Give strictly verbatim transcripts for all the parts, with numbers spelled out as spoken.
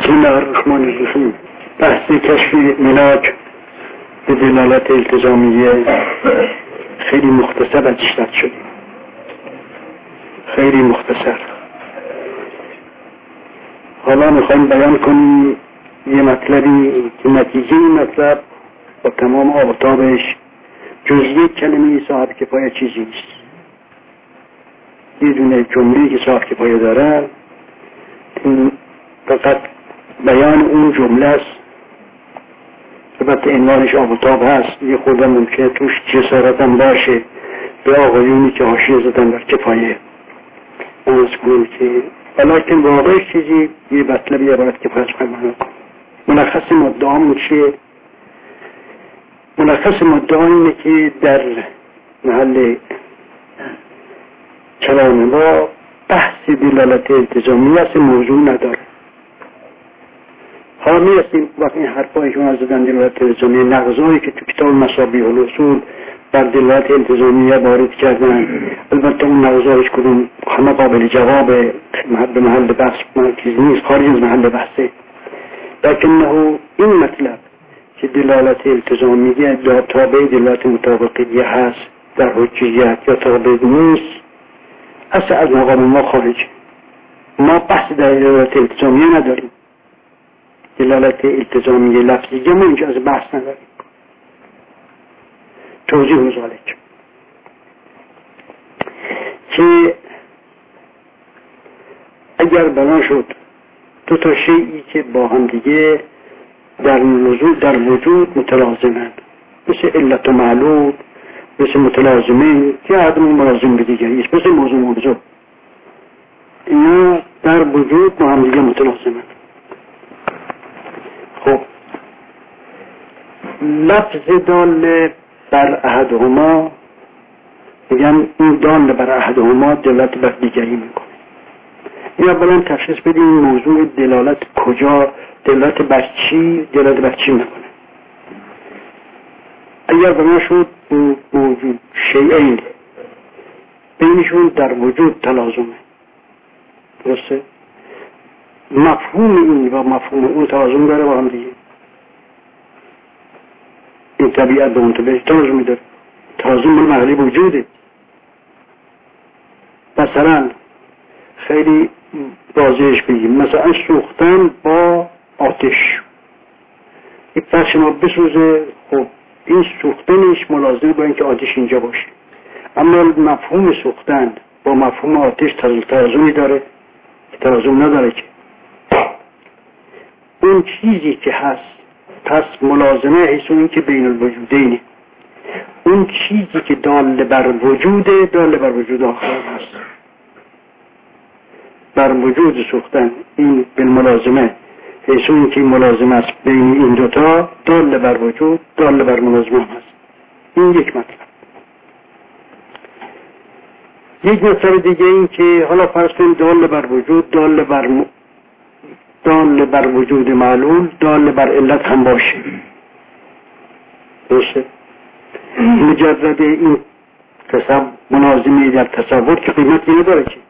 بسم الله الرحمن الرحیم. بحث کشف ملاک به دلالت التزامیه خیلی مختصر ازش رد شد. خیلی مختصر. حالا میخوایم بیان کنیم یه مطلبی که نتیجه این مطلب با تمام آب و تابش جز یک کلمه صاحب کفایه چیزی نیست. یه دونه جمله که صاحب کفایه دارن فقط بیان اون جمله است. البته عنوانش آب و تاب هست، یه خودم ممکنه توش جسارتم باشه به آقایونی که حاشیه زدن در کفایه از کنیم که ولیکن واقعش چیزی یه مطلبی عبارت کفایه کنم. ملخص مدعامون چیه؟ ملخص مدعا اینه که در محل کلام ما بحث دلالت التزامی است، موضوع نداره. حامی هستیم وقتی این حرفایی که من زدن دلالت التزامی، نقضایی که تو کتاب مصابیح الاصول بر دلالت التزامیه وارد کردن، البته اون نقضا هیچ کدوم همه قابل جواب به محل بحث چیز نیست، خارج از محل بحثه. لکنه این مطلب که دلالت التزامیه تابع دلالت مطابقیه هست در حجیت یا تابع نیست، اصلا از مقام ما خارجه. ما بحث در دلالت التزامیه نداریم. دلالت التزامیه لفظیه ما اینجا از بحث نداریم. توضیح مزالک که اگر بنا شد دو تا شیئی که با هم دیگه در وجود در وجود متلازمند، مثل علت و معلول، مثل متلازمه که عدم ملازم به دیگری، مثل موضوع موضوع، اینا در وجود با هم دیگه متلازمند. خب لفظ دال بر احدهما، میگن این دال بر احدهما دلالت بر دیگری میکنه. این اولا تشخیص بدیم موضوع دلالت کجا، دلالت بر چی، دلالت بر چی میکنه. اگر بنا شد موجود شیئین بینشون در وجود تلازمه، درسته؟ مفهوم این و مفهوم اون تلازم داره با هم دیگه. این طبیعت به اون طبیعت تلازم داره. تلازم به محلی وجوده. مثلا خیلی واضحش بگیم، مثلا سوختن با آتش، این فرش ما بسوزه، خب این سوختنش ملازمه با اینکه آتش اینجا باشه، اما مفهوم سوختن با مفهوم آتش تلازمی داره که تلازم نداره. که اون چیزی که هست پس ملازمه حیث این که بین الوجودینه، اون چیزی که دال بر وجوده دال بر وجود آخر هست. بر وجود سوختن این بالملازمه حیث این که ملازمه است بین این دوتا، دال بر وجود دال بر ملازمه هست. این یک مطلب. یک مطلب دیگه این که حالا فرض کنیم دال بر وجود دال بر م... دال بر وجود معلول دال بر علت هم باشه، درسته؟ مجرد این تصور مناظمه در تصور که قیمتی نداره. که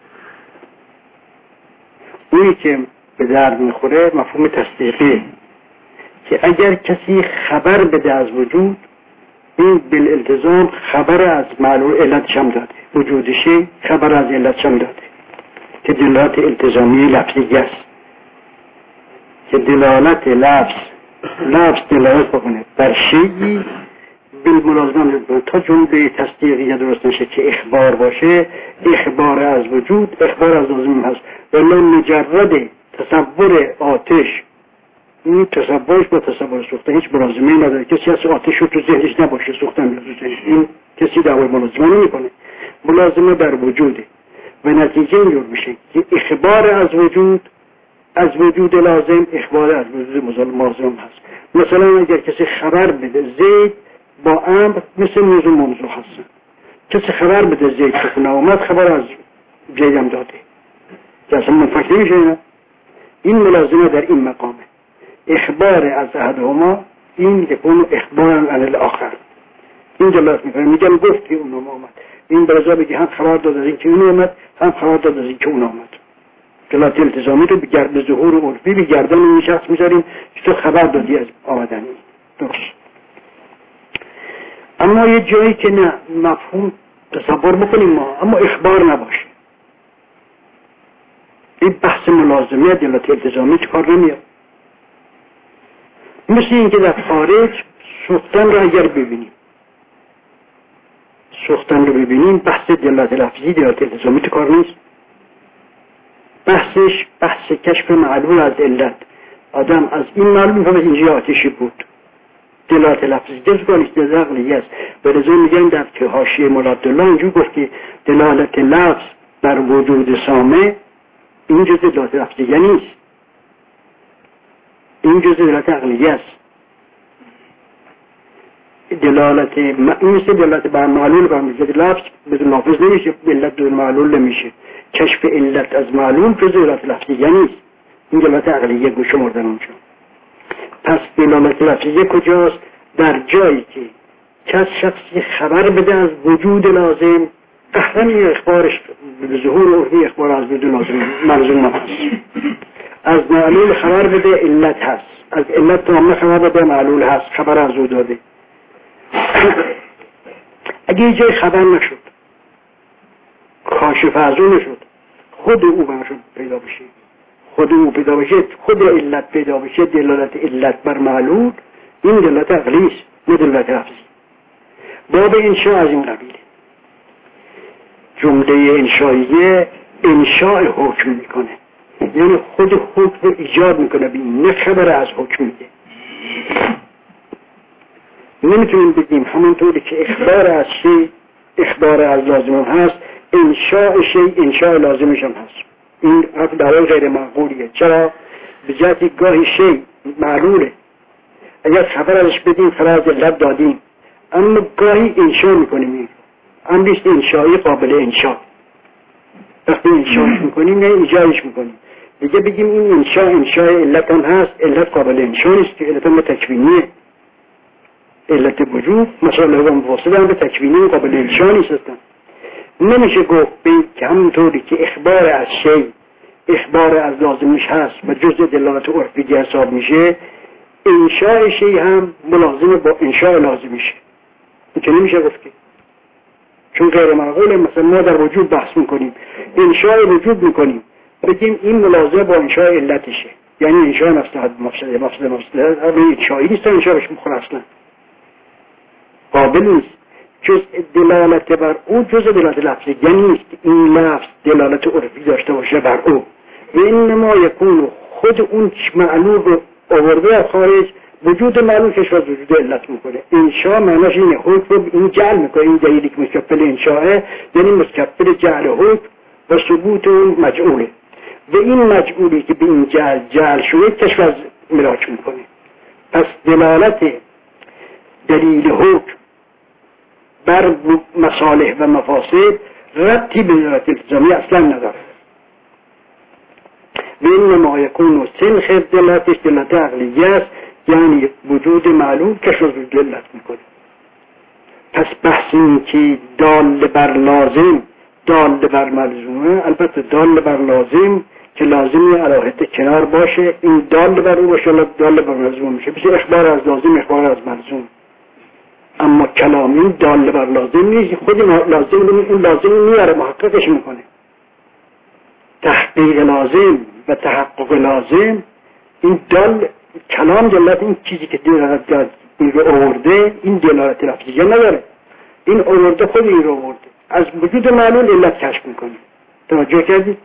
اونی که به درد میخوره مفهوم تصدیقی، که اگر کسی خبر بده از وجود، این بالالتزام خبر از معلول علتش هم داده، وجودشی خبر از علتش هم داده، که دلالت التزامی لفظی است. که دلالت لفظ لفظ دلالت بکنه بر شیئی بالملازمه، تا جمله تصدیقیه درست نشه که اخبار باشه، اخبار از وجود اخبار از لازم هست. ولی مجرد تصور آتش، این تصورش با تصور سوختن هیچ ملازمه نداره. کسی از آتش رو تو ذهنش نباشه سوختن تو ذهنش، این کسی دعوی ملازمه نمی کنه. ملازمه بر وجوده و نتیجه اینجور میشه که اخبار از وجود از وجود لازم اخبار از وجود ملازم هست. مثلا اگر کسی خبر بده زید با امر مثل موضوع موضوع هستن، کسی خبر بده زید که خونه آمد خبر از زید هم داده، که اصلا منفک نمیشه. نه، این ملازمه در این مقامه. اخبار از احدهما این یکون اخبار عن الاخر. این دلالت میکنه، میگن گفت که اون آمد، این برزا بگی هم خبر داد از این که اون آمد هم خبر داد از این که اون آمد. دلالت التزامی رو به گرد ظهور عرفی به گردن این شخص میذاریم که تو خبر دادی از آمدنی. درست. اما یه جایی که نه مفهوم تصور بکنیم ما، اما اخبار نباشه. این بحث ملازمه دلالت التزامی چه کار نمیاد. مثل این که در خارج سوختن رو اگر ببینیم سوختن رو ببینیم بحث دلالت لفظی دلالت التزامی چه کار نیست. بحثش بحث کشف معلول از علت. آدم از این معلول میفهمه اینجا آتشی بود. دلالت لفظی دلالت عقلی است. به رضا میگن در که حاشیه مولا عبدالله اینجور گفت که دلالت لفظ بر وجود سامع این جزء دلالت لفظیه نیست، این جزء دلالت عقلیه است. دلالت م... این مثل دلالت بر معلول بر وجود لفظ بدون لفظ نمیشه، علت بدون معلول نمیشه. کشف علت از معلول جزء دلالت لفظیه نیست، این دلالت عقلیه گوشه مردن اونجا. پس دلالت لفظیه کجاست؟ در جایی که کس شخصی خبر بده از وجود لازم، احرمی اخبارش به ظهور عرفی اخبار از وجود لازم ملزوم هست. از معلول خبر بده علت هست، از علت تمام خبر بده معلول هست، خبر از او داده. اگه یه جای خبر نشد، کاشف از او نشد، خود او برشد پیدا بشه، خود او پیدا بشه، خود علت پیدا بشه، دلالت علت بر معلول، این دلالت عقلی است، نه دلالت لفظی. باب انشاء از این قبیله. جمله انشائیه انشاء حکم میکنه، یعنی خود حکم رو ایجاد میکنه، بین نه خبر از حکم میده. نمیتونیم بگیم همونطوری که اخبار از شی اخبار از لازم هم هست، انشاء شی انشاء لازمش هم هست. این حرف در حال غیر معقولیه. چرا؟ به جهتی گاهی شی معلوله، اگر خبر ازش بدیم خبر از علت دادیم، اما گاهی انشاء میکنیم. این امریست انشایی قابل انشاء. وقتی انشاءش میکنیم نه ایجادش میکنیم. دیگه بگیم این انشاء انشاء علت هم هست، علت قابل انشاء نیست که علت هم تکوینیه. علت وجود مثلا هم واسطه هم به تکوینی قابل انشاء نیست. نمیشه گفت که همونطوری که اخبار از شی اخبار از لازمش هست و جزء دلالت عرفی حساب میشه، انشاء شی هم ملازم با انشاء لازمشه. این که نمیشه گفت که، چون غیر معقوله. مثلا ما در وجود بحث میکنیم، انشاء وجود میکنیم، بگیم این ملازم با انشاء علتشه، یعنی انشاء مصلحت مفسده مفسده مفسده همین انشائی نیست، انشاءش مخور اصلا قابل نیست. جز دلالت بر او جز دلالت لفظی نیست، این لفظ دلالت عرفی داشته باشه بر او و انما یکون خود اون معلول رو آورده از خارج، وجود معلول کشف از وجود علت میکنه. انشاء معناش اینه حکم رو این جعل میکنه. این دلیلی که متکفل انشاءه یعنی متکفل جعل حکم و ثبوت اون مجعوله، و این مجعولی که به این جعل جعل شده کشف از ملاک میکنه. پس دلالت دلیل حکم بر مصالح و مفاسد ربطی به دلالت التزامی اصلا نداره. و انما یکون سنخ دلالتش دلالت عقلیه است، یعنی وجود معلوم کشف از وجود علت میکنه. پس بحث این که دال بر لازم دال بر ملزومه، البته دال بر لازم که لازمی علاهت کنار باشه، این دال بر او باشه دال بر ملزوم میشه. بشه اخبار از لازم اخبار از ملزوم. اما کلامی دال بر لازم نیست، خود لازم اون لازم میاره محققش میکنه. تحقیق لازم و تحقق لازم، این دال کلام دلالت این چیزی که دلالت داد این رو آورده، این دلالت لفظیه نداره. این آورده خود این رو آورده، از وجود معلول علت کشف میکنه. توجه کردید؟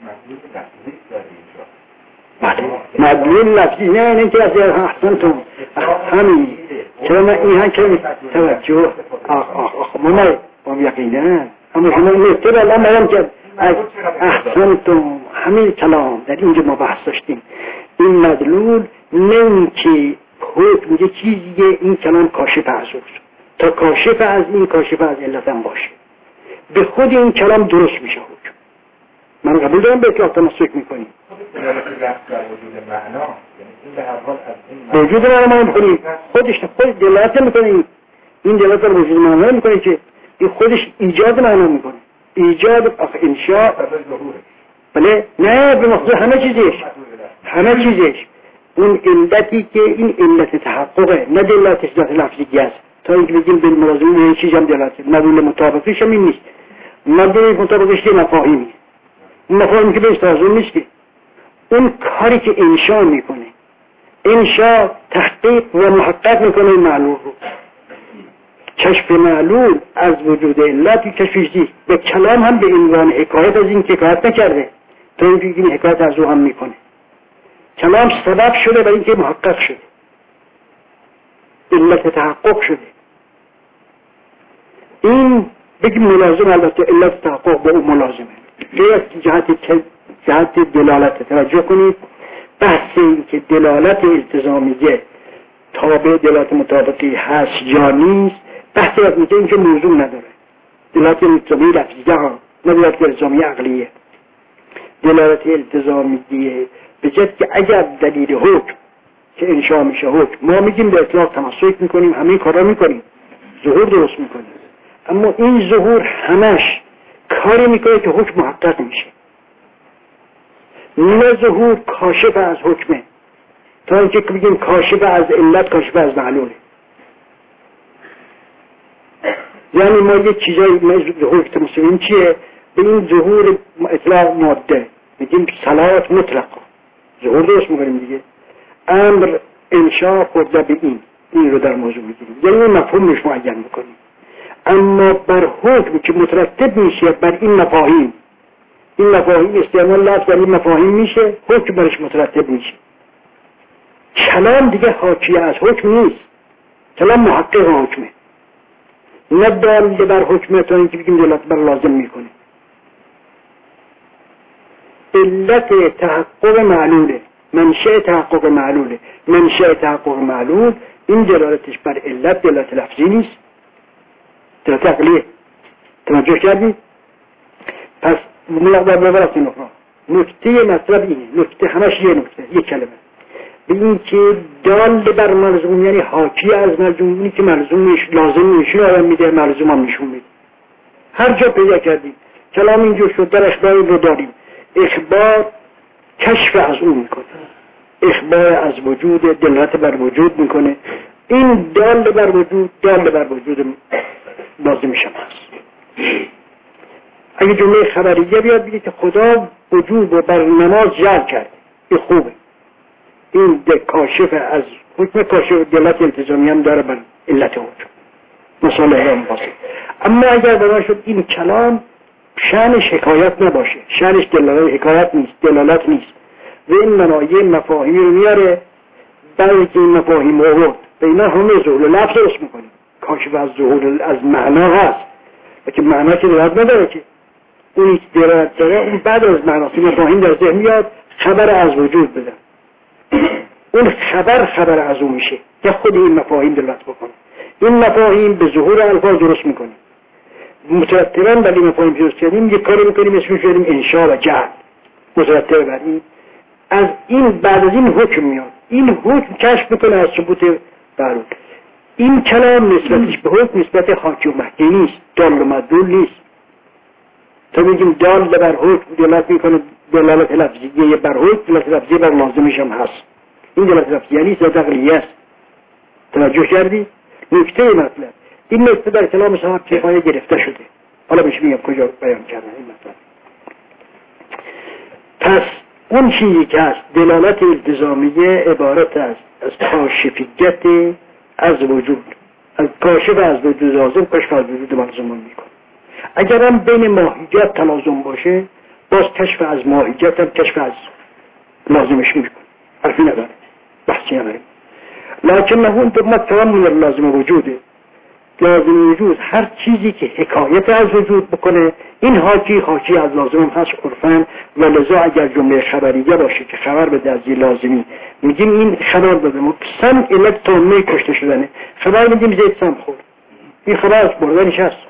معلول لفظی نه نه که از احسن تو همین چرا من این هم که توجه آخ آخ آخ ماما با یقینا اما شما نکته رو الان بیان کرد از احسن تو همین کلام در اینجا ما بحث داشتیم. این مدلول نه این که حکم یه چیزیه، این کلام کاشف از اوست، تا کاشف از این کاشف از علت هم باشه به خود این کلام درست میشه حکم. من قبول دارم به اطلاق تمسک میکنیم وجود معنا میکنیم، خودش خود دلالت میکنه، این دلالت رو وجود معنا میکنه که این خودش ایجاد معنا میکنه. ایجاد انشاء بله نه به مخصوص همه چیزش همه چیزش اون علتی که این علت تحققه نه دلالتش ذات لفظی است تا اینکه بگیم به ملازمه این چیز هم دلالت مدلول مطابقش هم این نیست مدلول مطابقش که مفاهیمی اون مفاهیمی که بهش تازم نیست که اون کاری که انشاء میکنه انشاء تحقیق و محقق میکنه این معلول رو کشف معلول از وجود علت کشفش نیست به کلام هم به عنوان حکایت از این که حکایت نکرده تا اینکه این حکایت از او هم میکنه کلام سبب شده برای اینکه محقق شده علت تحقق شده این بگیم ملازم البته علت تحقق با اون ملازمه غیر از جهت جهت دلالت توجه کنید بحث این که دلالت التزامیه تابع دلالت مطابقی هست یا نیست بحثی از میگه اینکه موضوع نداره دلالت التزامی لفظیه ها نه دلالت التزامی عقلیه دلالت التزامیه به جد که اگر دلیل حکم که انشاء میشه حکم ما میگیم به اطلاق تمسک میکنیم همه کارا میکنیم ظهور درست میکنیم اما این ظهور همش کاری میکنه که حکم محقق میشه نه ظهور کاشف از حکمه تا اینکه بگیم کاشف از علت کاشف از معلوله یعنی ما یک چیزایی ظهور که مسلمین چیه به این ظهور اطلاق ماده میگیم صلات مطلقه ظهور درست میکنیم دیگه امر انشاء خورده به این این رو در موضوع میگیریم یعنی مفهومش معین میکنیم اما بر حکم که مترتب میشه بر این مفاهیم این مفاهیم استعمال لفظ بر این مفاهیم میشه حکم برش مترتب میشه کلام دیگه حاکی از حکم نیست کلام محقق حکمه نه داله بر حکمه تا اینکه بگیم دلالت بر لازم میکنه علت تحقق معلوله منشأ تحقق معلوله منشأ تحقق معلول این دلالتش بر علت دلالت لفظی نیست دلالت عقلیه توجه کردی؟ پس ملغبر ببرست این اخرى نکته مطلب اینه نکته همش یه نکته یه کلمه به این که دال بر ملزوم یعنی حاکی از ملزوم اینی که ملزومش لازم نشون آدم میده ملزوم هم نشون میده هر جا پیدا کردیم کلام اینجور شد در اخبار رو داریم اخبار کشف از اون میکنه اخبار از وجود دلالت بر وجود میکنه این دال بر وجود دال بر وجود لازمش هم هست اگه جمله خبریه بیاد بگه که خدا وجود رو بر نماز جعل کرده این خوبه این کاشف از حکم کاشف دلالت التزامی هم داره بر علت حکم مثال هم باشه اما اگر بنا شد این کلام شأنش حکایت نباشه شأنش دلالت حکایت نیست دلالت نیست و این منایه مفاهیمی رو میاره برای که این مفاهیم آورد به اینا همه ظهور لفظ درست میکنیم کاشف از ظهور از معنا هست لیکن معنا که دلالت نداره که اونی که دلالت داره اون بعد از معناسی مفاهیم در ذهن میاد خبر از وجود بده اون خبر خبر از اون میشه که خود این مفاهیم دلالت بکنه این مفاهیم به ظهور الفاظ درست میکنه مترتباً بر این مفاهیم درست کردیم یک کاری میکنیم اسمش شدیم انشاء و جعل مترتب بر این از این بعد از این حکم میاد این حکم کشف میکنه از ثبوت معلول این کلام نسبتش به حکم نسبت حاکی و محکی نیست دال و مدلول نیست تا میگیم دال بر حکم دلالت میکنه دلالت لفظیه بر حکم دلالت لفظیه بر لازمش هم هست این دلالت لفظیه نیست ذات عقلیه است توجه کردی؟ نکته مطلب این نکته در کلام صاحب کفایه گرفته شده حالا بهش میگم کجا بیان کردن این مطلب پس اون چیزی که هست دلالت التزامیه عبارت است از کاشفیت از وجود از کاشف از وجود لازم کاشف از وجود ملزوم میکنه اگر هم بین ماهیت تلازم باشه باز کشف از ماهیت هم کشف از لازمش میکنه حرفی نداره بحثی نداره لکن نهون در مطمئن لازم وجوده لازم وجود هر چیزی که حکایت از وجود بکنه این حاکی حاکی از لازم هم هست عرفاً و لذا اگر جمله خبریه باشه که خبر بده از لازمی میگیم این خبر داده ما سم علت تومه کشته شدنه خبر میگیم زید سم خورد این خبر از بردنش هست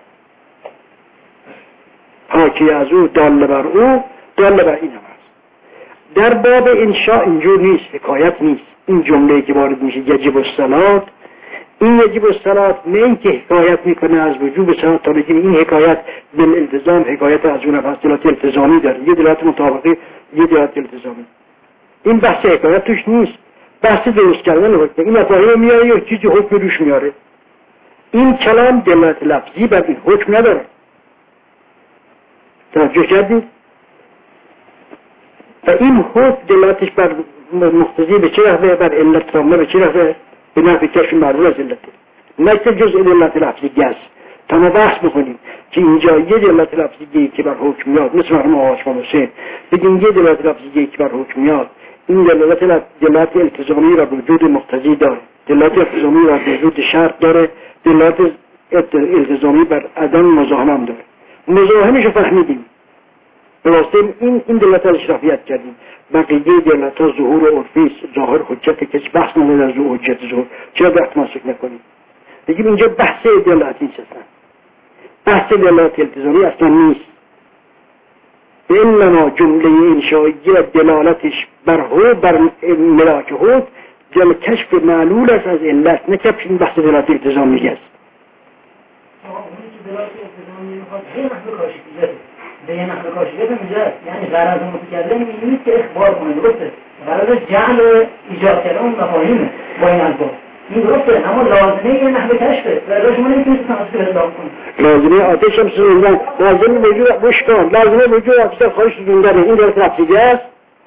حاکی از او دال بر او دال بر این هم هست در باب انشاء اینجور نیست حکایت نیست این جمله که وارد میشه یجب الصلات این یجب الصلاة نه اینکه حکایت میکنه از وجوب صلاة تا بگیم این حکایت بالالتزام حکایت از اون هست، دلالت التزامی داره، یه دلالت مطابقی، یه دلالت التزامی. این بحث حکایت توش نیست، بحث درست کردن حکم. این مفاهیم میاره یا چیزی حکم روش میاره. این کلام دلالت لفظی بر این حکم نداره. توجه کردید؟ و این حکم دلالتش بر مقتضی به چه رفته؟ بر علت تامه به چه رفته؟ به نفع کشف معلول از علته، نه که جزء دلالت لفظی است. تا ما بحث بکنیم که اینجا یه دلالت لفظی که بر حکم میاد، مثل مرحوم آقا عثمان حسین بگیم یه دلالت لفظی که بر حکم میاد، این دلالت دلالت التزامی را وجود مقتضی داره، دلالت التزامی را وجود شرط داره، دلالت التزامی بر عدم مزاحم هم داره. مزاحمش رو فهمیدیم، به واسطه این این دلالت اشرافیت کردیم. بقیه دلالت ها ظهور عرفی ظاهر حجت که هیچ بحث نداره از حجت ظهور، چرا به احتماسک نکنیم؟ بگیم اینجا بحث دلالت نیست، اصلا بحث دلالت التزامی اصلا نیست. اینما جمله انشایی دلالتش بر هو بر ملاک هو جل کشف معلول است از علت، نه کشف این بحث دلالت التزامی است. دلالت التزامی میخواد یه نحو کاشفیه به یه نحو کاشفیه میگه، یعنی غرض متکلم این نیست که اخبار کنه، درسته؟ غرض جعل ایجاد کردن مفاهیم با این الفاظ این درسته، اما لازمه یه نحو کشفه و شما نمیتونید تناسب اطلاق کنید. لازمه آتش هم سوزوندن، لازمه وجود گوش کن، لازمه وجود آتش خارج سوزوندن، این دلالت لفظی است.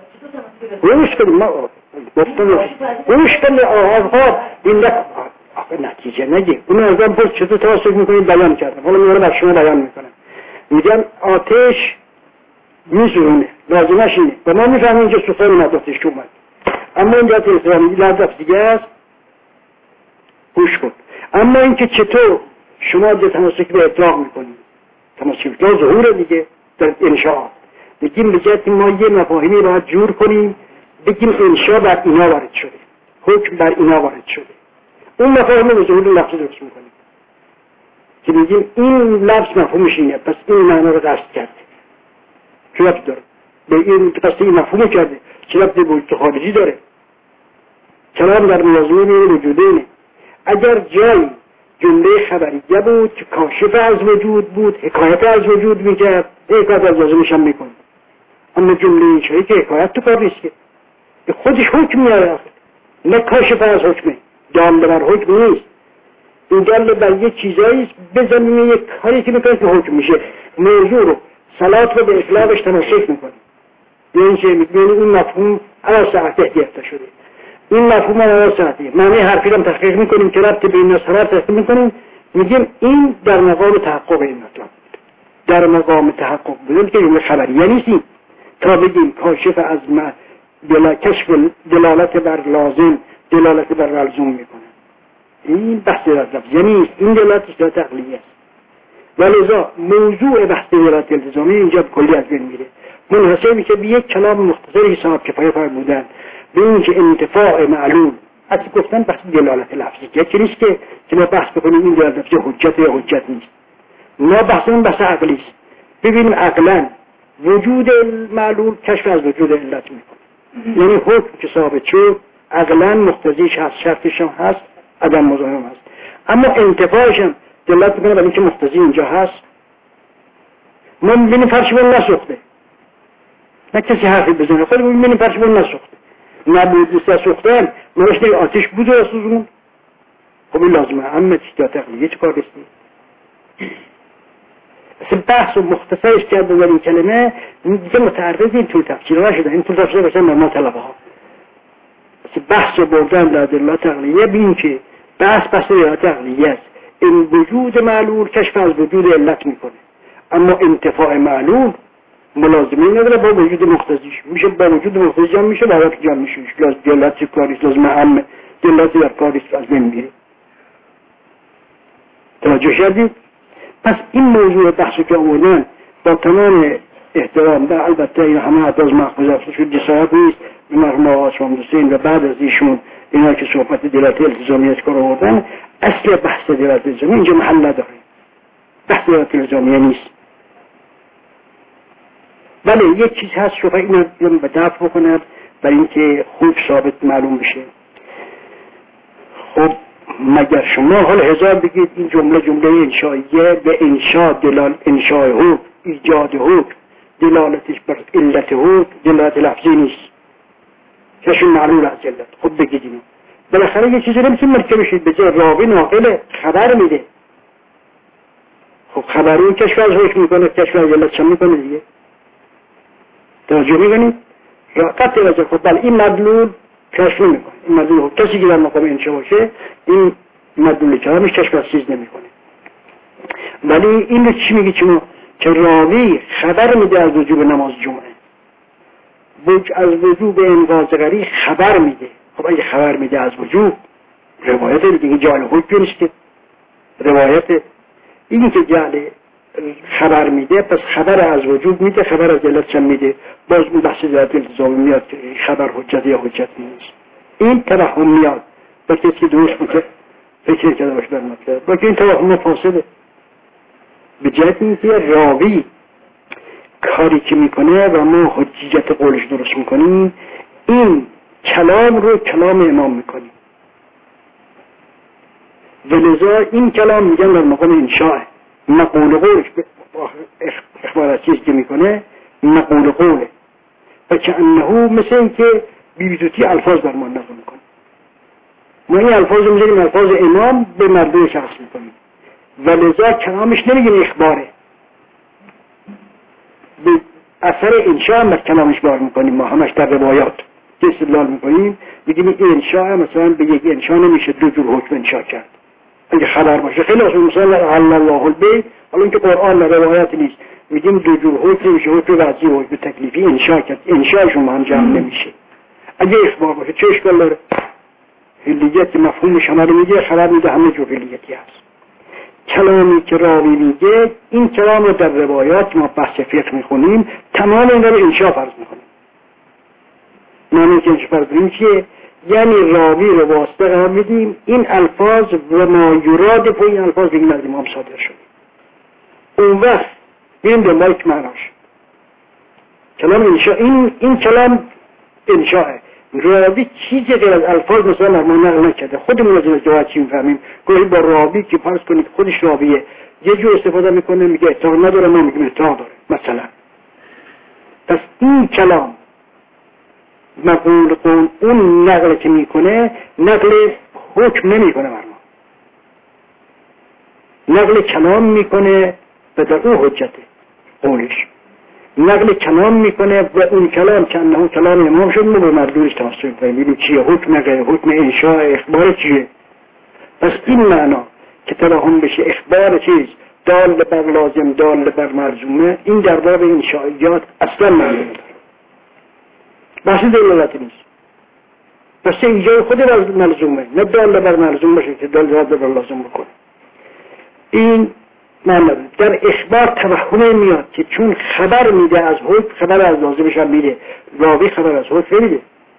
گوش کن، ما گفتم گوش کن آقا این آخه نتیجه نگه. اون از آن پرس چطور تواسط میکنید بیان کردم، حالا میاره بر شما بیان میکنم. میگن آتش میسوزونه، لازمش اینه و ما میفهمیم اینجا سفر نداتش که اومد، اما اینجا تلفزیونی لازم دیگه است. گوش کن. اما اینکه چطور شما به تماسک به اطلاق میکنید، تماسک به ظهور دیگه در انشاء بگیم بجد ما یه مفاهیمی باید جور کنیم، بگیم انشاء بر اینا وارد شده، حکم بر اینا وارد شده، اون مفاهیم به ظهور لفظ درست میکنیم که میگیم این لفظ مفهومش اینه، پس این معنا رو قصد کرده. چه لفظ داره؟ به این پس این مفهوم کرده، چه لفظ به خارجی داره؟ کلام در موضوع وجودینه. اگر جای جمله خبریه بود که کاشف از وجود بود، حکایت از وجود میکرد، حکایت از لازمش هم میکنه. اما جمله این شایی که حکایت تو کار نیست که خودش حکم میاره، نه کاشف از حکمه، دال بر حکم نیست. این دال بر یه چیزایی بزنیم یک کاری که میکنه که حکم میشه. موضوع رو صلات رو به اطلاقش تناسک میکنه، یعنی چه میگه این مفهوم علا ساعته گرفته شده، این مفهوم علا ساعته معنی حرفی رو تحقیق میکنیم که ربط به این نصرات تحقیق میکنیم، میگیم این در مقام تحقق این مطلب، در مقام تحقق بدون که این خبریه نیستیم تا بگیم کاشف از دل... کشف دلالت بر لازم دلالت بر ملزوم میکنه. این بحث لفظی نیست، این دلالت دلالت عقلیه است. ولذا موضوع بحث دلالت التزامی اینجا کلی از بین میره، منحصر میشه به یک کلام مختصر حساب کفایه فرمودن به اینکه انتفاع معلوم. حتی گفتن بحث دلالت لفظی که نیست که که ما بحث بکنیم این دلالت لفظی حجت یا حجت نیست، ما بحثمون بحث عقلی است. ببینیم عقلا وجود معلوم کشف از وجود علت میکنه، یعنی حکم که ثابت شد عقلا مقتضیش هست، شرطش هم هست، عدم مزاحم هست، اما انتفاعش هم دلالت میکنه برای اینکه مقتضی اینجا هست. ما میبینیم فرشمون نسوخته، نه کسی حرفی بزنه، خودمون میبینیم فرشمون نسوخته، نبود نیست سوختن مرشد آتش بود و سوزون. خب این لازمه همه چیز تا تقلیه چه کار بستی اصلا بحث و مختصرش کرده در این کلمه دیگه متعرض این طول تفسیر نشده. این طول تفسیر بسن مرما طلبه ها بحث و بردن در دلالت عقلیه بین که بحث بحث دلالت عقلیه است. این وجود معلول کشف از وجود علت میکنه، اما انتفاع معلول ملازمه نداره با وجود مقتضیش، میشه با وجود مقتضی هم میشه با حالت جمع میشه، لازم دلالت کاریست، لازم هم دلالت در کاریست از بین میره. توجه کردید؟ پس این موضوع بحثی که آوردن با تمام احترام در البته این همه حتی از مخبوزه شد جسارت نیست به مرحوم آقا عثمان حسین و بعد از ایشون اینا که صحبت دلالت التزامی از کار آوردن، اصل بحث دلالت التزامی اینجا محل نداره، بحث دلالت التزامی نیست. بله یک چیز هست شما اینو به دفع بکنم برای اینکه خوب ثابت معلوم بشه. خب مگر شما حال هزار بگید این جمله جمله انشائیه به انشاء دلال انشاء حکم ایجاد حکم دلالتش بر علت حکم دلالت لفظی نیست کشون معلول از علت خود بگید اینو بالاخره یه چیزی نمیتون مرکب شید به جای راوی ناقل خبر میده خب خبری کشف از حکم میکنه کشف از علت چم میکنه دیگه توجه میکنید راقت وجه خود بله این مدلول کشف نمیکنه این مدلول کسی که در مقام انشاء باشه این مدلول کلامش کشف از چیز نمیکنه ولی این رو چی میگه چون که راوی خبر میده از وجوب نماز جمعه وج از وجوب انقاذ غری خبر میده خب اگه خبر میده از وجوب روایت دیگه جعل حکم نیست که روایت این که جعل خبر میده پس خبر از وجوب میده خبر از علت چم میده باز اون بحث ذات التزامی میاد که خبر حجت یا حجت نیست این توهم میاد با کسی که درست میکنه فکر کرده باشه در مطلب با که این توهم فاسده به جهت اینکه راوی کاری که میکنه و ما حجیت قولش درست میکنیم این کلام رو کلام امام میکنیم ولذا این کلام میگن در مقام انشاء مقول قولش اخبار از چیز که میکنه مقول قوله و که انهو مثل این که بیبیدوتی الفاظ بر ما نقل میکنه ما این الفاظ رو میذاریم الفاظ امام به مردم شخص میکنیم ولذا کلامش نمیگیم اخباره به اثر انشاء هم بر کلامش بار میکنیم ما همش در روایات استدلال میکنیم میگیم این انشاء مثلا به یک انشاء نمیشه دو جور حکم انشاء کرد اگه خبر باشه خیلی اصلا مثلا حل الله البیت حالا اینکه قرآن روایت نیست میگیم دو جور حکم میشه حکم وضعی و حکم تکلیفی انشاء کرد انشاءشون هم جمع نمیشه اگه اخبار باشه چه اشکال داره حلیت مفهوم شما رو میگه خبر میده همه جور حلیتی هست کلامی که راوی میگه این کلام رو در روایات ما بحث فقه میخونیم تمام این رو انشاء فرض میکنیم معنی که انشاء فرض میکنیم چیه؟ یعنی راوی رو واسطه قرار میدیم این الفاظ و ما یراد پو این الفاظ بگیم از امام صادر شده اون وقت بیم به مایک معناش کلام انشاء این, این کلام انشاءه راوی چیزی غیر از الفاظ مثلا ما نقل نکرده خودمون از این جواب چی میفهمیم گاهی با راوی که فرض کنید خودش راویه یه جور استفاده میکنه میگه اتفاق نداره ما میگیم اتفاق داره مثلا پس این کلام مقول قول اون نقل که میکنه نقل حکم نمیکنه بر ما نقل کلام میکنه و در اون حجته قولش نقل کلام میکنه و اون کلام که انه کلام امام شد ما به مردورش توسط کنیم ببینیم چیه حکم غیر حکم انشاء اخبار چیه پس این معنا که توهم بشه اخبار چیز دال بر لازم دال بر ملزومه این در باب انشائیات اصلا معنی نداره بحث دلالت نیست پس اینجا خود ملزومه نه دال بر ملزوم باشه که دال بر لازم بکنه این معنی در اخبار توهم میاد که چون خبر میده از حکم خبر از لازمش هم میده راوی خبر از حکم نمیده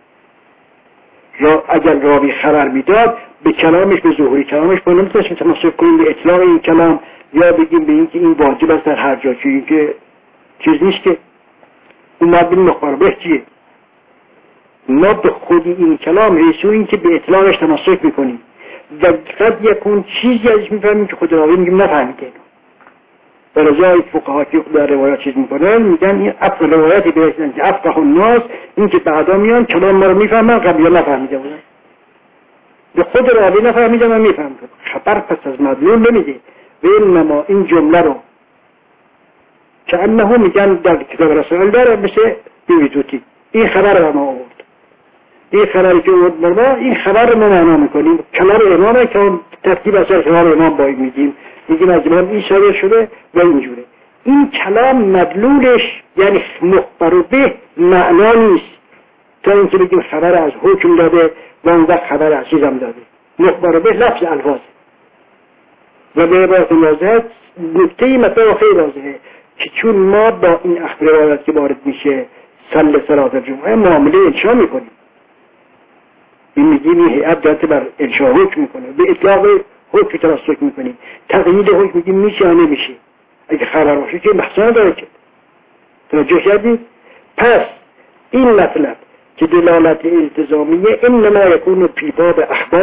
را اگر راوی خبر میداد به کلامش به ظهوری کلامش با نمیتونیم تناسب کنیم به اطلاق این کلام یا بگیم به این که این واجب است در هر جا چون که چیز نیست که اون مبین مخبر به چیه ما به خود این کلام ریسو این که به اطلاقش تناسب میکنیم و قد یکون چیزی ازش میفهمیم که خود راوی میگیم نفهمیده برای فقها که در روایات چیز میکنن میگن این افق روایتی برسن که افقه الناس این که بعدا میان کلام ما رو میفهمن قبلا نفهمیده بودن به خود راوی نفهمیدن و میفهمن خبر پس از مدلول نمیده و اینما این جمله رو که انه میگن در کتاب رسول داره مثل بیویتوتی این خبر رو ما آورد این خبری که آورد ما این خبر رو ما معنا میکنیم کلام امامه که ترتیب اثر کلام امام باید میگیم میگیم از امام این صادر شده و اینجوره این کلام مدلولش یعنی مخبر به معنا نیست تا اینکه بگیم خبر از حکم داده و اون وقت خبر از چیزم داده مخبر به لفظ الفاظ و به عبارت واضحه نکته مطلب خیلی واضحه که چون ما با این اخبارات که وارد میشه صلی صلات الجمعه معامله انشا میکنیم این میگیم این هیئت دست بر انشا حکم میکنه به اطلاق حکم ترسک میکنیم تقیید حکم میگیم میشه یا نمیشه اگه خبر باشه که بحثانه داره که توجه کردید پس این مطلب که دلالت التزامیه انما یکون فی باب اخبار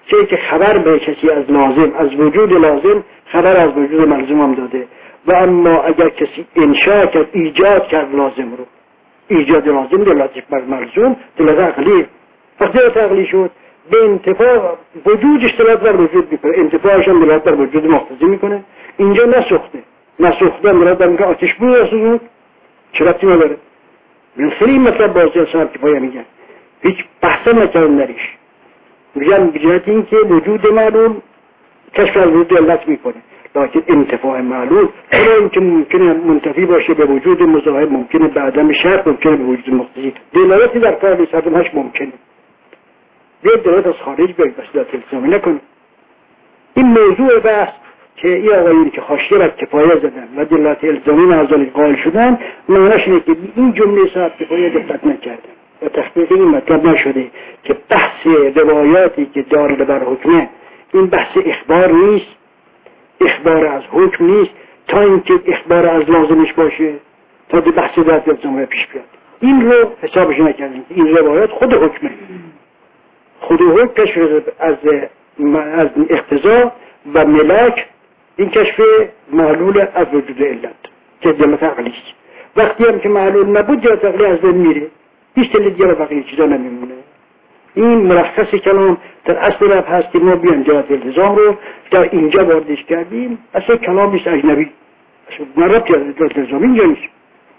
چه که خبر به کسی از لازم، از وجود لازم خبر از وجود ملزوم هم داده. و اما اگر کسی انشاء کرد، ایجاد کرد لازم رو، ایجاد لازم دلالتش بر ملزوم دلالت عقلی. وقتی دلالت عقلی شد به انتفاع وجودش دلالت بر وجود میکنه، انتفاعش هم دلالت بر وجود مقتضی میکنه. اینجا نسوخته، نسوخته هم دلالت بر میکنه آتش بوی رسوزون چه ربطی نداره. من خیلی مطلب بازی اصحاب کفایه میگن، هیچ بحث نکردن نریش. میگن بجهت این که وجود معلوم کشف از وجود علت میکنه، لیکن انتفاع معلوم حالا اینکه ممکنه منتفی باشه به وجود مضاهی، ممکنه به عدم شرط، ممکنه به وجود مقتضی. دلالتی در کار لیست همش ممکنه. بیاید دلالت از خارج بیاید وسیلات الزامی نکنه. این موضوع بحث که این آقایونی که حاشیه بر کفایه زدن و دلالت الزامی معذالک قائل شدن، معناش اینه که این جمله صاحب کفایه دقت نکردن و تحقیق این مطلب نشده که بحث روایاتی که دار بر حکمه، این بحث اخبار نیست، اخبار از حکم نیست، تا اینکه اخبار از لازمش باشه تا به بحث دلالت الزامی پیش بیاد. این رو حسابش نکردن که این روایات خود حکمه، خود حکم کشف از از اقتضا و ملاک، این کشف معلول از وجود علت که دلالت عقلی است. وقتی هم که معلول نبود دلالت عقلی از بین میره، هیچ دلیل دیگه بقیه چیزا نمیمونه. این ملخص کلام در اصل رب هست که ما بیان دلالت التزام رو در اینجا واردش کردیم. اصلا کلام نیست اجنبی، اصلا نربطی از دلالت التزام اینجا نیست.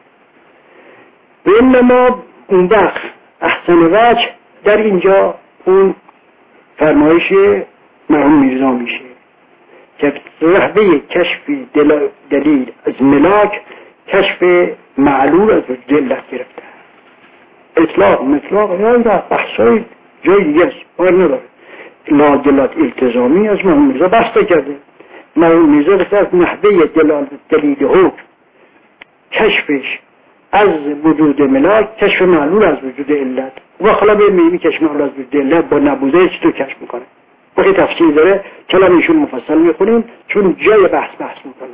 و انما اون وقت احسن وجه در اینجا اون فرمایش مرحوم میرزا میشه که رهبه کشف دلیل از ملاک کشف معلول از وجود علت گرفته. اطلاق مطلاق یا بحثای جای دیگه است، باید نداره. لا دلالت التزامی از مرحوم میرزا بحث کرده. مرحوم میرزا گفته از نحوه دلالت دلیل حکم کشفش از وجود ملاک کشف معلول از وجود علت. و خلا به میمی کشف معلول از وجود علت با نبوده چطور کشف میکنه؟ وقتی تفصیل داره کلام ایشون مفصل میخونیم چون جای بحث بحث میکنیم.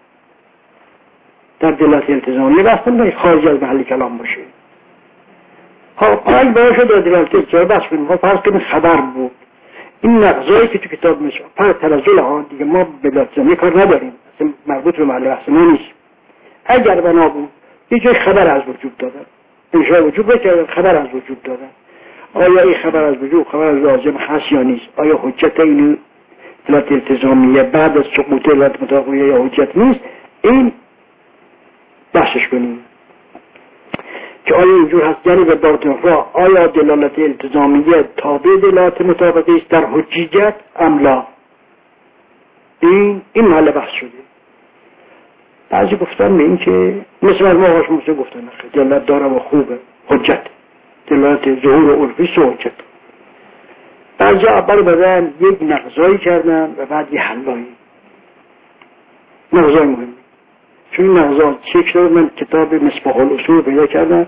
در دلالت التزامی بحث نمیکنیم خارج از محل کلام باشه. ها اگه باشه در دلالت التزامی بحث کنیم. فرض کنیم خبر بود، این نقضایی که تو کتاب میشه پر تنزل ها دیگه ما به دلالت التزامی کار نداریم، اصلا مربوط به محل بحث ما نیست. اگر بنا بود یه جای خبر از وجود دادن، انشاء وجود بکردن، خبر از وجود دادن، آیا این خبر از وجود خبر از لازم هست یا نیست؟ آیا حجت این دلالت التزامیه بعد از سقوط دلالت مطابقیه یا حجت نیست؟ این بحثش کنیم که آیا اینجور هست. یعنی به بارتنفا آیا دلالت التزامیه تابع دلالت مطابقی است در حجیت ام لا؟ این این محل بحث شده. بعضی گفتن به این که مثل از ما آقاش موسی گفتن دلالت داره و خوبه حجت، دلالت ظهور و عرفی سو حجت. بعضی اول بدن یک نقضایی کردن و بعد یه حلایی نقضای مهمی. چون این نقضا چک دارد، من کتاب مصباح الاصول پیدا کردم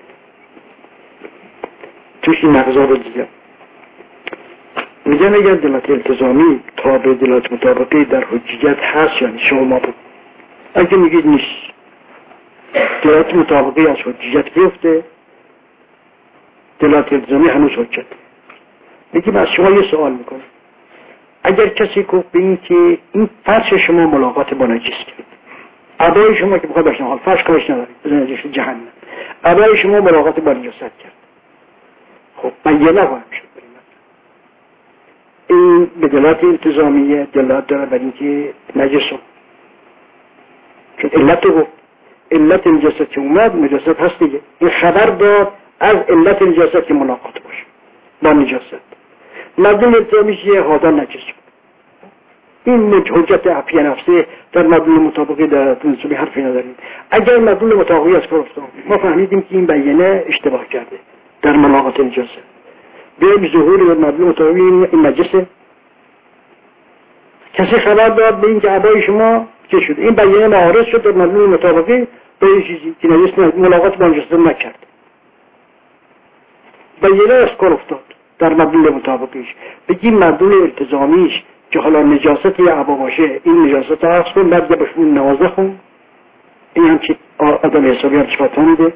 توش این نقضا رو دیدم. میگن اگر دلالت التزامی تابع دلالت مطابقی در حجیت هست یعنی شما بود. اگه میگید نیست، دلالت مطابقی از حجیت بیفته، دلالت التزامی هنوز حجت. میگیم از شما یه سوال میکنم، اگر کسی گفت به این که این فرش شما ملاقات با نجس کرد، عبای شما که بخواه بشنه حال فرش کارش ندارید بزنیدش جهنم، عبای شما ملاقات با نجاست کرد، خب من یه نقایم شد بریم. این به دلالت التزامیه دلالت داره بر این که نجسم، چون علت رو گفت، علت نجاست که اومد نجاست هست دیگه. این خبر داد از علت نجاست که ملاقات باشه با نجاست. مدلول التزامیش یه حاضر نجس. این حجت عفی نفسه در مدلول مطابقی در تنسبی حرفی نداریم. اگر مدلول مطابقی از کار افتاد ما فهمیدیم که این بیانه اشتباه کرده در ملاقات نجاست، بیاییم ظهور در مدلول مطابقی این نجسه. کسی خبر داد به این که عبای شما چه شد، این بیانه معارض شد در مدلول مطابقی به این چیزی که نجس ملاقات با نجاست نکرد، بیانه از کار افتاد در مدلول مطابقیش. بگیم مدلول التزامیش که حالا نجاست یا عبا باشه، این نجاست ها هست کن بعد بهش اون نوازه خون، این هم چی آدم حسابی هم چی میده.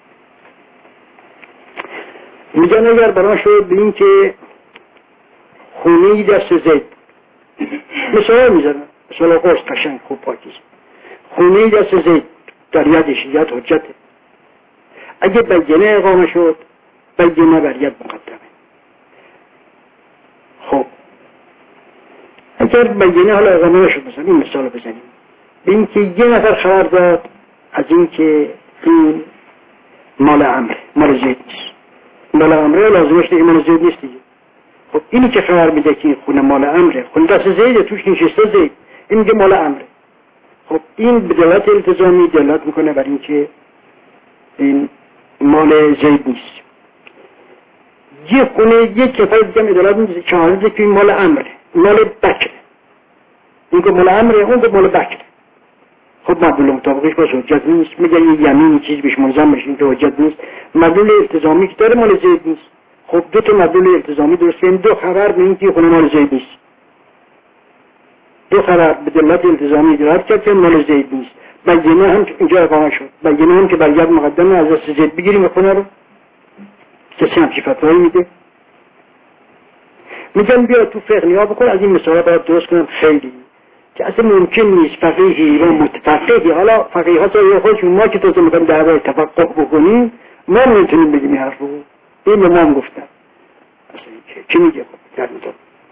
میگن اگر بنا شد به این که خونه دست زید مثال میزنم، مثال قرص قشنگ خوب پاکیز. خونه دست زید در یدش ید حجته. اگه بینه اقامه شد بینه بر ید مقدمه. خب اگر بینه حالا اقامه نشد، مثلا این مثال رو بزنیم، به این که یه نفر خبر داد از این که این مال عمره، مال زید نیست. مال عمره لازمش دیگه مال زید نیست دیگه. خب اینی که خبر میده که خونه مال عمره، خونه دست زیده، توش نشسته زید، این میگه مال عمره. خب این به دلالت التزامی دلالت میکنه بر این که این مال زید نیست. یه خونه یک کفایت دیگه دلالت میده که حالا که این مال عمره، مال بکره. این که مال عمره، اون که مال بکره. خب مدلول مطابقش باز حجت نیست. میگه یه یمینی چیز بهش ملزم بشین که حجت نیست. مدلول التزامی که داره مال زید نیست. خب دو تا مدلول التزامی درست کردیم، دو خبر به این که خونه مال زید نیست. دو خبر به دلالت التزامی دلالت کرد که مال زید نیست. بینه هم اینجا اقامه شد. بینه هم که بر ید مقدمه از دست زید بگیریم خونه رو. کسی هم چی فتوایی میده؟ میگم بیا تو فقه نیا بکن، از این مثالا باید درست کنم خیلی که اصلا ممکن نیست فقیهی و متفقهی، حالا فقیه ها سایه خودشون، ما که توضیح میکنم دعوای تفقه بکنیم ما نمیتونیم بگیم این حرف رو. این به ما هم گفتن اصلا چی میگه خب در مطابق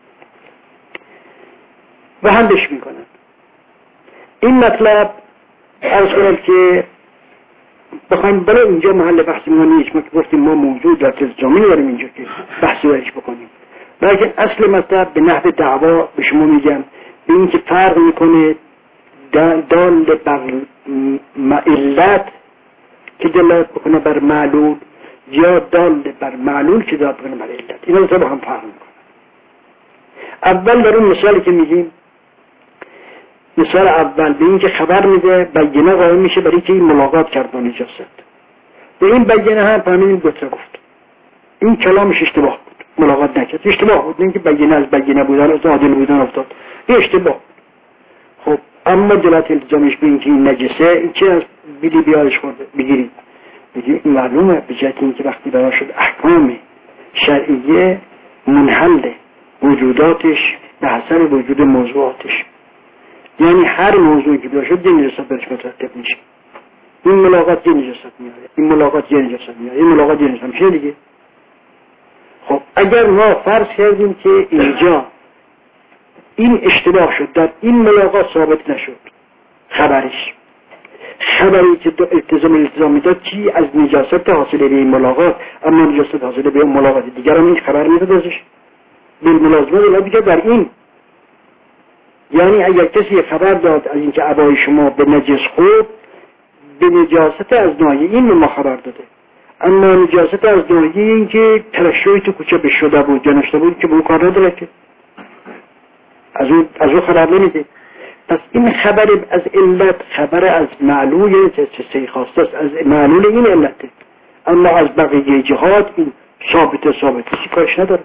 و هم بش میکنن. این مطلب عرض کنم که بخوایم بلا اینجا محل بحث ما نیست، ما که گفتیم ما موجود در التزامی داریم اینجا که بحثی برش بکنیم، بلکه اصل مطلب به نحو دعوا به شما میگم به این که فرق میکنه دال بر علت که دلالت بکنه بر معلول یا دال بر معلول که دلالت بکنه بر علت. اینا رو با هم فرق میکنه. اول در اون مثالی که میگیم، مثال اول به این که خبر میده بینه قائم میشه برای که این ملاقات کرد با نجاست. به این بینه هم فهمیدیم دو تا گفت. این کلامش اشتباه بود، ملاقات نکرد، اشتباه بود. این که بینه از بینه بودن از عادل بودن افتاد، این اشتباه. خب اما دلالت التزامیش به این که این نجسه، این چه از بیلی بیارش خورده بگیریم بگیم این معلومه به جهت این که وقتی برای شد احکام شرعیه منحل وجوداتش به حسب وجود موضوعاتش، یعنی هر موضوعی که باشه یه نجاست برش مترتب میشه. این ملاقات یه نجاست میاره، این ملاقات یه نجاست میاره، این ملاقات یه نجاست میشه دیگه. خب اگر ما فرض کردیم که اینجا این اشتباه شد، در این ملاقات ثابت نشد خبرش، خبری که دو التزام التزام میداد چی از نجاست حاصله به این ملاقات، اما نجاست حاصله به اون ملاقات دیگر هم این خبر میداد ازش بالملازمه ولی دیگه در این، یعنی اگر کسی خبر داد از اینکه عبای شما به نجس خورد، به نجاست از ناحیه این ما خبر داده، اما نجاست از ناحیه این که ترشوی تو کوچه به شده بود یا نشده بود که به اون کار نداره که از اون از اون خبر نمیده. پس این خبر از علت خبر از معلول چه خواسته است، از معلول این علته، اما از بقیه جهات این ثابت ثابت چی کارش نداره.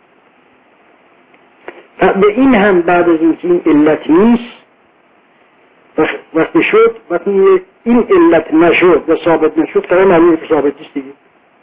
به این هم بعد از اینکه این علت نیست وقتی شد، وقتی این علت نشد و ثابت نشد قرار معلومه که ثابت نیست دیگه،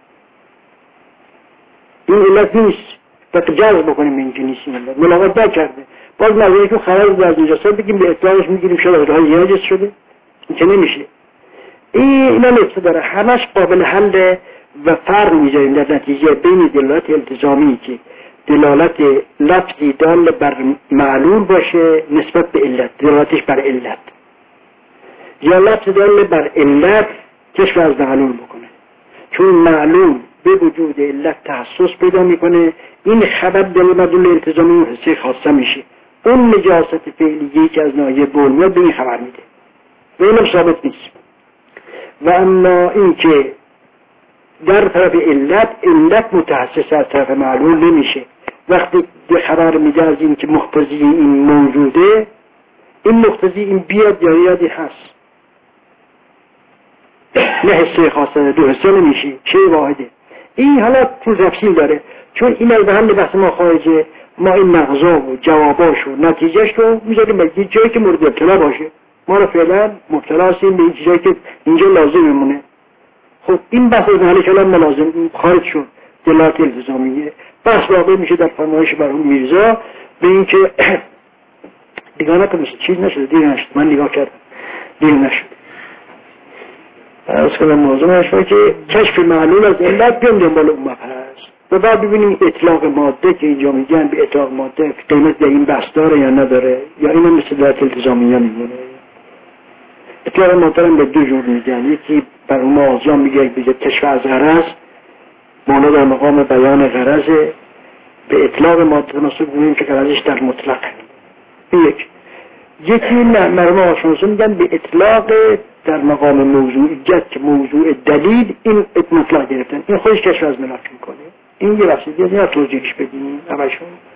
این علت نیست وقتی جذب بکنیم این که نیست، این علت ملاقات نکرده، باز نظری که خبر رو از نجاست بگیم به اطلاقش میگیریم شده از راه یه نجس شده، این که نمیشه. این اینا نفسه داره، همش قابل حل و فرق میذاریم در نتیجه بین دلالت التزامی که دلالت لفظی دال بر معلول باشه نسبت به علت، دلالتش بر علت، یا لفظ دال بر علت کشف از معلول بکنه، چون معلول به وجود علت تحسس پیدا میکنه، این خبر دل مدلول التزامی حسی خاصه میشه، اون نجاست فعلیه که از ناحیه بول میاد به این خبر میده و اینم ثابت نیست. و اما این که در طرف علت، علت متحسس از طرف معلول نمیشه، وقتی خبر میده از این که مقتضی این موجوده، این مقتضی این بیاد یا یادی هست، نه حسه خاصه، دو حسه نمیشه، چه واحده. این حالا تو تفصیل داره، چون این از محل بحث ما خارجه، ما این مغزا و جواباش و نتیجهش رو میذاریم به یه جایی که مورد ابتلا باشه، ما رو فعلا مبتلا هستیم به این چیزایی که اینجا لازم میمونه. خب این بحث از محل کلام ملازم خارج شد، دلالت التزامیه، بس واقع میشه در فرمایش مرحوم میرزا به این که دیگه نکن مثل چیز نشده، دیر نشد. من نگاه کردم دیر نشد. از کنم موضوع نشده که کشف معلول از علت بیام دنبال اون مبحث و بعد ببینیم اطلاق ماده که اینجا میگن به اطلاق ماده قیمت در این بحث داره یا نداره، یا اینو مثل دولت التزامیه میمونه. اطلاق ماده رو به دو جور میگن، یکی بر اون موضوع میگه بگه کشف از غرض، مولا در مقام بیان غرض، به اطلاق ماده تناسب بگوییم که غرضش در مطلق. یک یکی مرموم آشناسون میگن به اطلاق در مقام موضوعیت که موضوع دلیل این مطلق گرفتن، این خودش کشف از ملاک میکنه. این یه بحثی دیگه، یا توضیحش بدیم همشون.